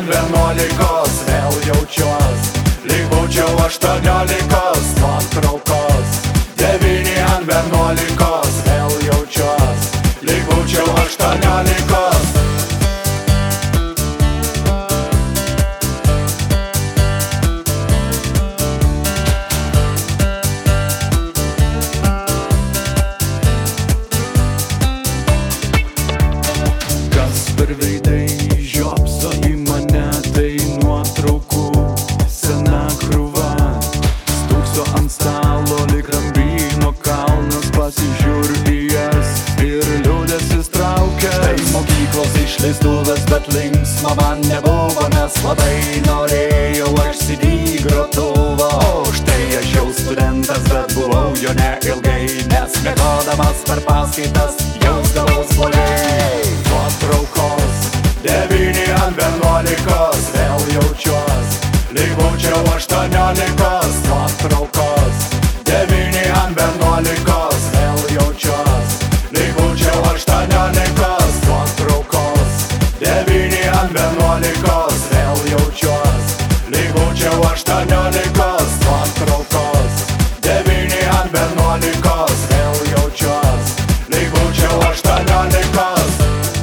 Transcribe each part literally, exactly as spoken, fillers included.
ant vienuolikos vėl jaučiuos, lyg būčiau aštuoniolikos nuotraukos. Devyni ant vienuolikos vėl jaučiuos, lyg būčiau aštuoniolikos. Per veidai žiopso į mane, tai nuotraukų sena krūva. Stūkso ant stalo lyg rambyno kalnas, pasižiūriu į jas ir liūdėsis traukia. Tai mokyklos išleistuvės, bet linksma man nebuvo, nes labai norėjau aš C D grotuvo. O štai aš jau studentas, bet buvau jo neilgai, nes miegodamas per paskaitas jausdavaus blogai. Nuotraukos devyni ant vienuolikos vėl jaučiuos, lyg būčiau aštuoniolikos nuotraukos. Devyni ant vienuolikos vėl jaučiuos, lyg būčiau aštuoniolikos nuotraukos. Devyni ant vienuolikos vėl jaučiuos, lyg būčiau aštuoniolikos nuotraukos. Devyni ant vienuolikos vėl jaučiuos, lyg būčiau aštuoniolikos.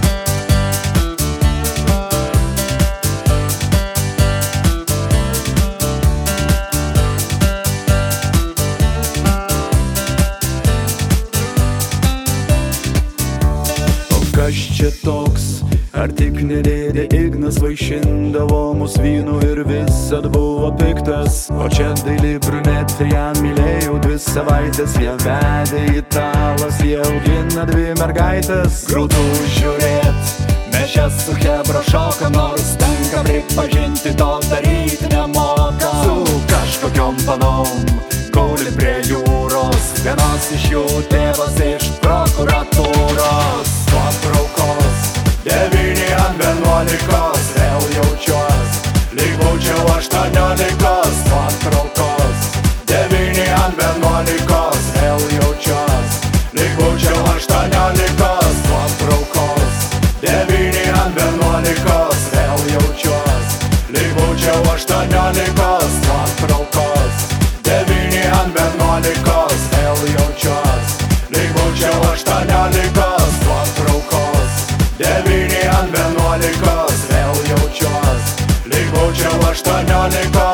Kas čia toks, ar tik nedėdė Ignas vaišindavo mus vynu ir visad buvo piktas. O čia daili brunetė, ją mylėjau dvi savaitės, ją vedė italas, jie augina dvi mergaitės. Grūtų žiūrėt, mes čia su chebra šokam, nors tenka pripažinti, to daryti nemoka. Su kažkokiom panom, guli prie jūros, vienos iš jų tėvas iš prokuratūros. Nuotraukos devyni ant vienuolikos vėl jaučiuos, lyg būčiau aštuoniolikos nuotraukos. Devyni ant vienuolikos vėl jaučiuos, lyg būčiau aštuoniolikos nuotraukos. Devyni ant vienuolikos vėl jaučiuos, lyg būčiau aštuoniolikos nuotraukos. Devyni ant vienuolikos vėl jaučiuos, lyg būčiau aštuoniolikos nuotraukos. Devyni ant vienuolikos vėl jaučiuos, lyg būčiau aštuoniolikos.